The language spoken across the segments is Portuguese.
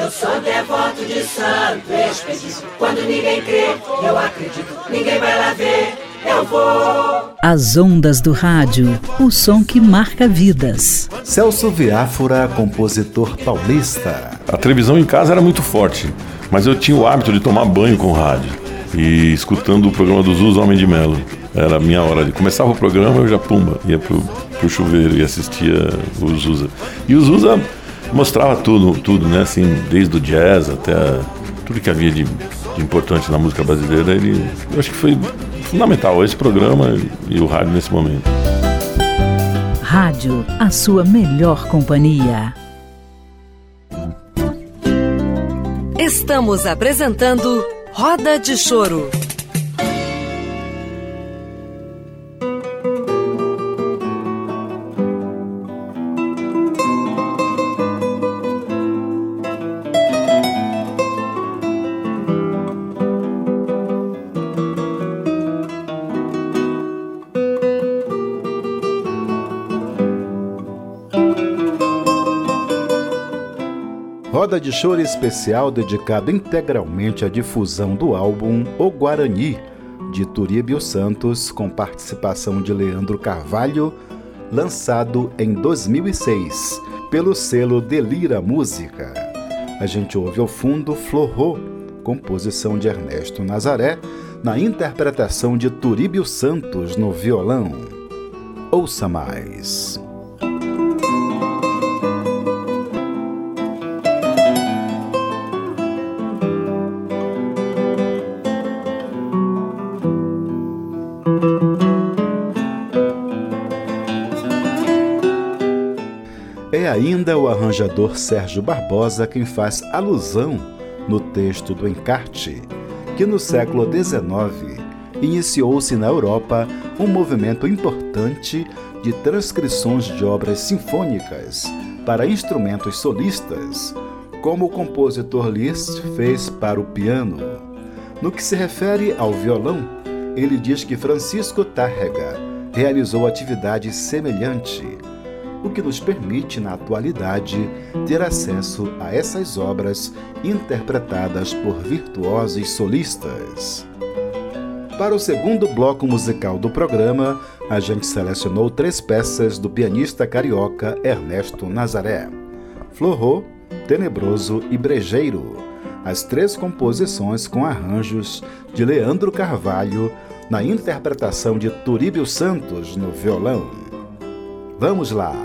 Eu sou devoto de santo expedito. Quando ninguém crê, eu acredito. Ninguém vai lá ver, eu vou. As ondas do rádio, o som que marca vidas. Celso Viáfora, compositor paulista. A televisão em casa era muito forte, mas eu tinha o hábito de tomar banho com rádio. E escutando o programa do Zusa Homem de Melo. Era a minha hora de... Começava o programa, eu já ia pro chuveiro e assistia o Zusa. E o Zusa mostrava tudo, né? Assim, desde o jazz até tudo que havia de importante na música brasileira. Eu acho que foi fundamental esse programa e o rádio nesse momento. Rádio, a sua melhor companhia. Estamos apresentando Roda de Choro. Roda de Choro especial dedicado integralmente à difusão do álbum O Guarani, de Turíbio Santos, com participação de Leandro Carvalho, lançado em 2006, pelo selo Delira Música. A gente ouve ao fundo Florô, composição de Ernesto Nazaré, na interpretação de Turíbio Santos no violão. Ouça mais. É ainda o arranjador Sérgio Barbosa quem faz alusão no texto do encarte, que no século XIX iniciou-se na Europa um movimento importante de transcrições de obras sinfônicas para instrumentos solistas, como o compositor Liszt fez para o piano. No que se refere ao violão, ele diz que Francisco Tárrega realizou atividade semelhante, o que nos permite, na atualidade, ter acesso a essas obras interpretadas por virtuosos solistas. Para o segundo bloco musical do programa, a gente selecionou 3 peças do pianista carioca Ernesto Nazaré: Florô, Tenebroso e Brejeiro, as 3 composições com arranjos de Leandro Carvalho, na interpretação de Turíbio Santos no violão. Vamos lá!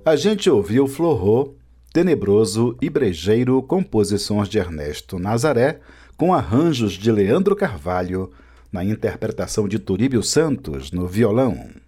A gente ouviu Florô, Tenebroso e Brejeiro, composições de Ernesto Nazaré, com arranjos de Leandro Carvalho, na interpretação de Turíbio Santos no violão.